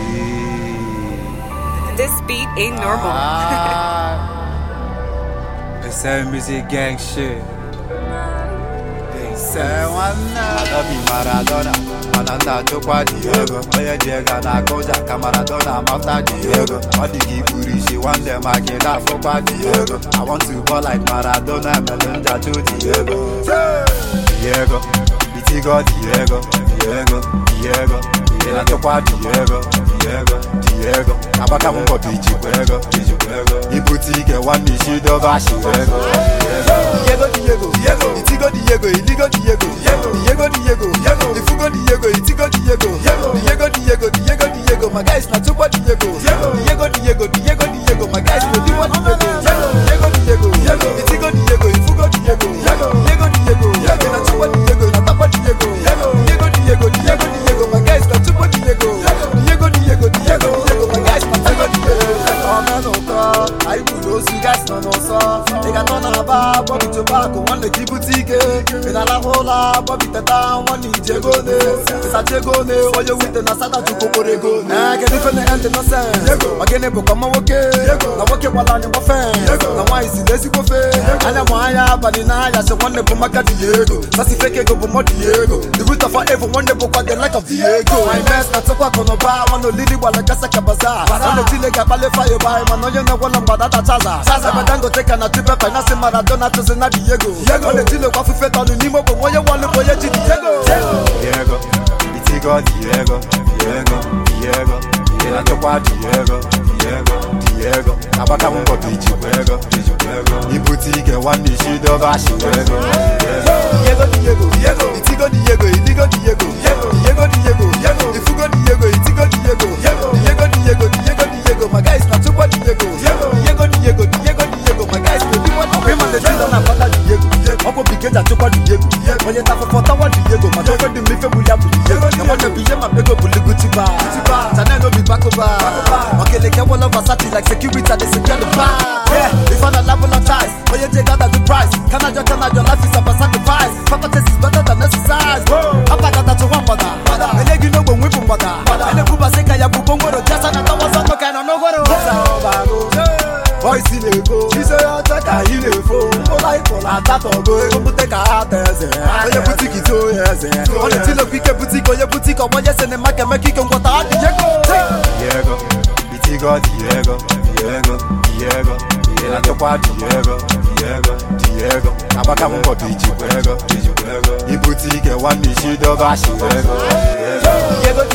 This beat ain't normal. It's that music gang shit. They say one be Maradona, Mananda Chokwa Diego, Oye Diego na Koja, Camaradona, Mafta Diego, all the Giburi, she want them again, that for Diego. I want to ball like Maradona, Melinda to Diego. Diego, Itigo Diego, Diego, Diego, Diego, Chokwa Diego, Diego, Diego, Abaka Mumbo Bijuego, Ibutike one issue dog Diego, Diego, Diego, Itigo Diego, Iligo Diego, Diego, Diego, Ifugo Diego, Itigo Diego, Diego, Diego, Diego, Diego, my guys not Chokwa Diego, Diego, Diego, Diego, Diego, my guys no do what Diego, Diego, Diego, Itigo Diego, Ifugo Diego, Diego, Diego, Diego, na Chokwa Diego, na Tapa Diego, Diego, Diego, Diego, Diego, my guys not Chokwa Diego, Diego, Diego, Diego, Diego, my guys not Chokwa Diego. I would those guys no so. They got on a bar, Bobby Tobacco, one the Kibutike, in a la hola, Bobby Tata, one in Jegone, it's a Jegone, or you with the Nasada to Coporego. I get it from the end in the sense. Again, it become okay. Now, what you want on your fan? Now, why is it this go fair? And I'm why I have an eye as a wonderful Maca Diego. That's if I can go for more Diego. The root of forever wonderful, but the like of Diego. My best, not to walk on a bar, one of Lily while I got a bazaar. On the Chile Capale fire by man, you know what about that Chaza. Chaza, but then go take an attribute, and I say Maradona to Zena Diego. On the Chile, what fit on the Nimo, but what you want to go to Diego. Diego, Itigo, Diego, Diego, Diego, Diego, Diego, Diego, Diego, Abaka Mumbo Bijuego, Ibutike one issue dog Diego, Diego, Diego, Diego, Itigo Diego, Iligo Diego, Diego, Diego, Diego, Ifugo Diego, Itigo Diego, Diego, Diego, Diego, Diego, my guys not Chokwa Diego, Diego, Diego, Diego, Diego, my guys no do what I'm on the Chile na Pata Diego, Opo Bigenda Chokwa Diego, when you tap for Tawa Diego, my daughter the Mife William Diego, I want to be my bego Buliguchiba, Chanel be Bakoba, okay, like a wall of Asati like security, they secure the bar. Yeah, we found a level of ties, but you take out the price. Canada, your life is a sacrifice. Papa test is better than exercise. Papa got that to one mother, and then you know when we put mother, and the Kuba Seka Yabuko, just another was on the kind of no voice in the go, she say, I'll take a in the phone. Like for that, or go, you take a heart as a boutique, yes, on the Tilo Pica boutique or your boutique, or what, yes, and the Mac and make it come what I Diego, Itigo, Diego, Diego, Diego, Chokwa Diego, Diego, Diego, Abaka Mumbo Bijuego, Ibutike one issue dog Diego, Diego.